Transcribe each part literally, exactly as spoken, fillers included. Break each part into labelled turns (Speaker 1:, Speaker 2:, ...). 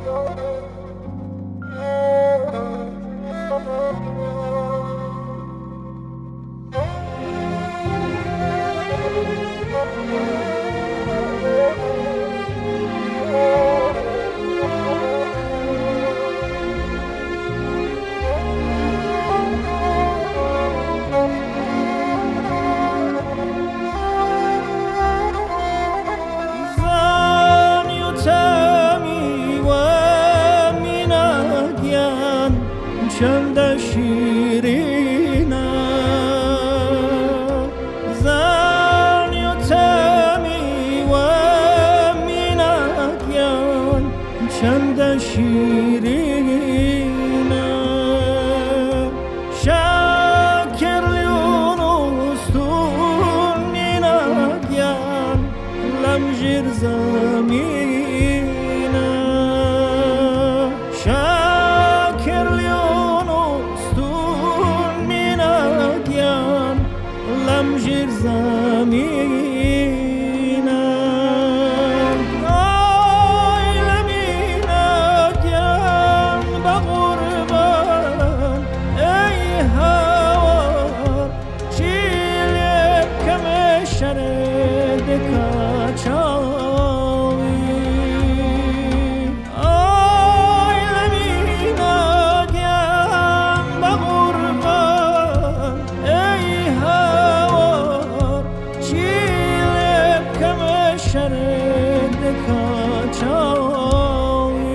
Speaker 1: چند شیرینه زن یتمی و مینگیان چند شیرینه شکر لیونستون مینگیان لمجیر زمینه شکر لمجیر زمینه آی لمینگیم به غربان ای هوار چیلب کم شرد کچاوی آی لمینگیم به غربان ای هوار شرد کچاوی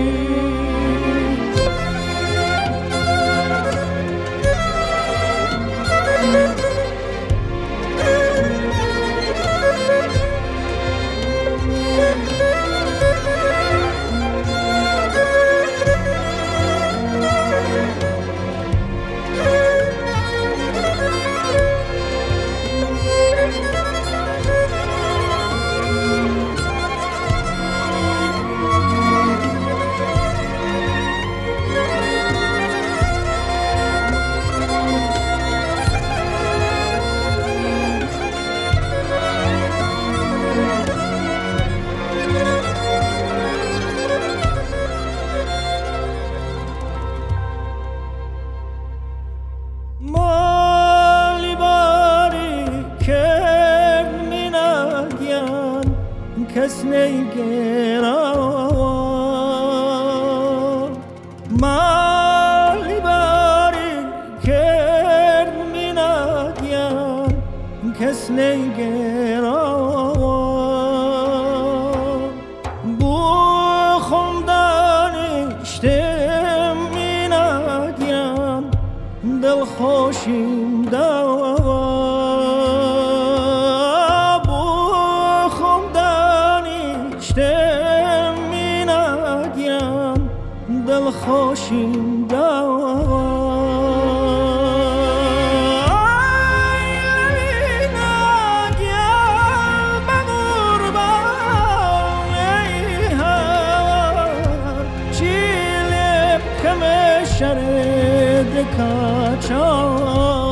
Speaker 1: مالی باری کرد مینگیان کس نیگران مالی باری کرد مینگیان کس نیگران بو خوندانشتم مینگیان دل خوشیم دوا بو خوندانشتم مینگیان دل خوشیم دوا شرد کچاوی